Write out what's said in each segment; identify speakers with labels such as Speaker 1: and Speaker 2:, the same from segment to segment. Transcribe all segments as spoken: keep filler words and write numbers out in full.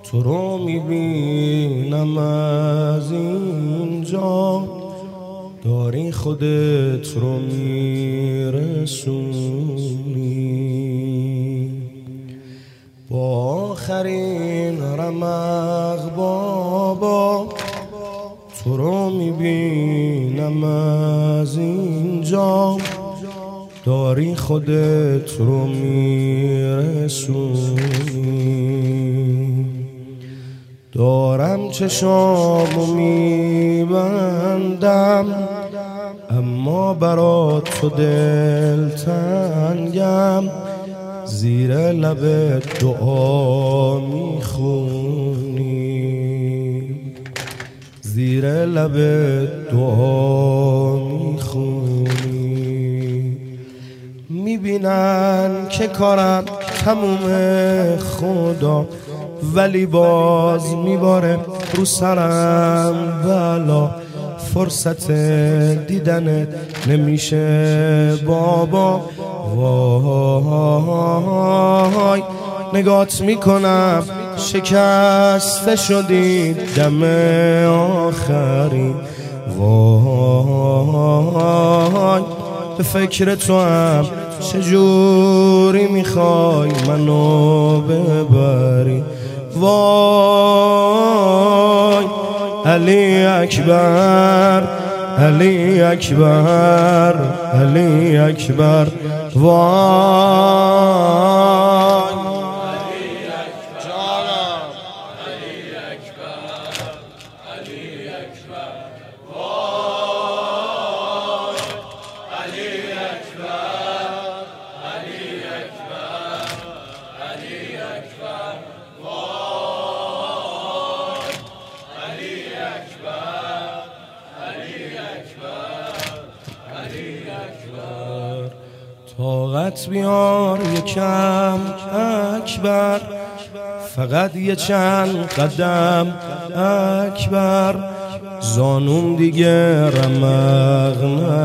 Speaker 1: تو رو میبینم از اینجا، داری خودت رو میرسونی با آخرین رمق بابا. تو رو میبینم از اینجا، داری خودت رو میرسونی. دارم چشامو میبندم اما برات تو دلتنگم، زیر لبت دعا میخونی، زیر لبت دعا میخونی. میبینن که کارم تموم خدا، ولی باز میباره رو سرم بلا. فرصت دیدنت نمیشه بابا، وای نگات میکنم شکسته شدی دم آخری. وای به فکر تو هم چجوری میخوای منو ببری. وای علی اکبر، علی اکبر، علی اکبر. وای طاقت بیار یکم اکبر، فقط یه چند قدم اکبر. زانوم دیگه رمق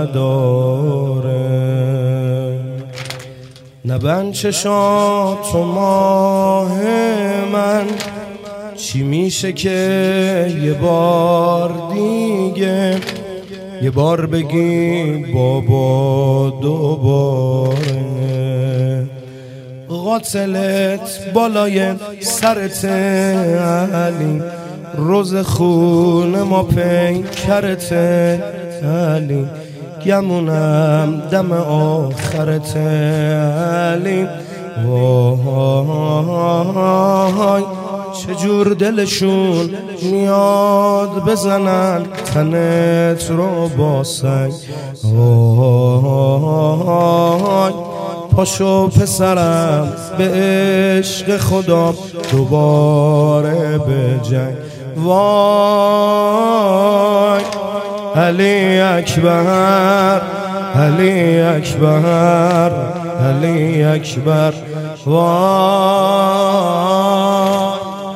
Speaker 1: نداره، نبند چشاتو ماه من. چی میشه که یه بار دیگه، یه بار بگی بابا دوباره. قاتلت بالای سرت علی، روز خون ما پیکرت علی. گمونم دم آخرت علی. وای چجور دلشون میاد بزنن تنت رو با سنگ. وای پاشو پسرم به عشق خدا دوباره به جنگ. وای علی اکبر، علی اکبر، علی اکبر. وای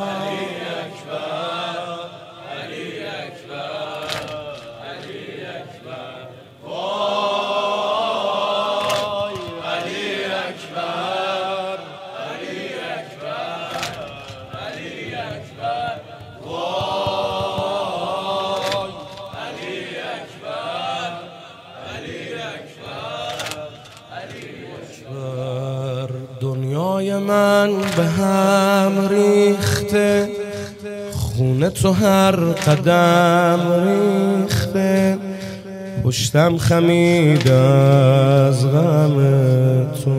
Speaker 1: دنیای من به هم ریخته، خونه تو هر قدم ریخته. پشتم خمید از غم تو،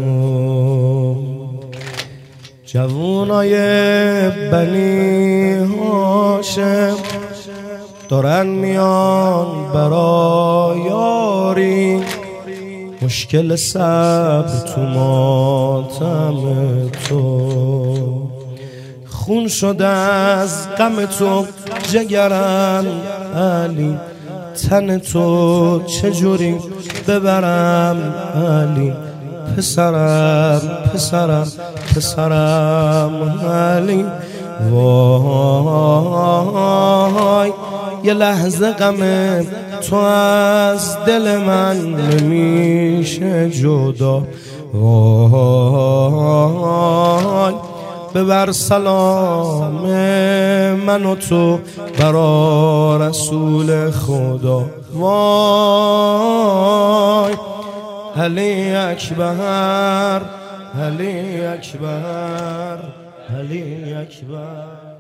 Speaker 1: جوونای بنی هاشم دارن میان برای یاری. مشکل صبر تو ماتم تو، خون شده از غم تو جگرم علی. تن تو چجوری ببرم علی. پسرم پسرم پسرم علی. وای یه لحظه غم تو از دل من نمیشه جدا. وای ببر سلام من و تو برا رسول خدا. وای علی اکبر، علی اکبر، علی اکبر.